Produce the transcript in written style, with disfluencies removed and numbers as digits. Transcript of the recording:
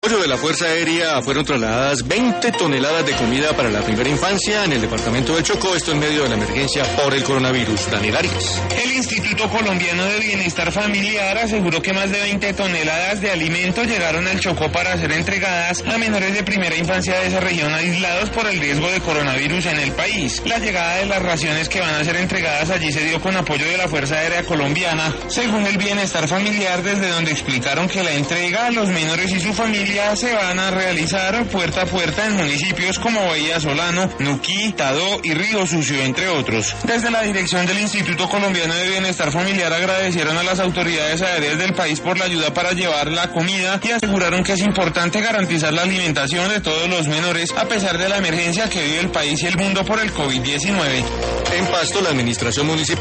apoyo de la Fuerza Aérea fueron trasladadas 20 toneladas de comida para la primera infancia en el departamento del Chocó, esto en medio de la emergencia por el coronavirus. Daniel Arias. El Instituto Colombiano de Bienestar Familiar aseguró que más de 20 toneladas de alimentos llegaron al Chocó para ser entregadas a menores de primera infancia de esa región aislados por el riesgo de coronavirus en el país. La llegada de las raciones que van a ser entregadas allí se dio con apoyo de la Fuerza Aérea Colombiana, según el Bienestar Familiar, desde donde explicaron que la entrega a los menores y su familia se van a realizar puerta a puerta en municipios como Bahía Solano, Nuquí, Tadó y Río Sucio, entre otros. Desde la dirección del Instituto Colombiano de Bienestar Familiar agradecieron a las autoridades aéreas del país por la ayuda para llevar la comida y aseguraron que es importante garantizar la alimentación de todos los menores a pesar de la emergencia que vive el país y el mundo por el COVID-19. En Pasto, la administración municipal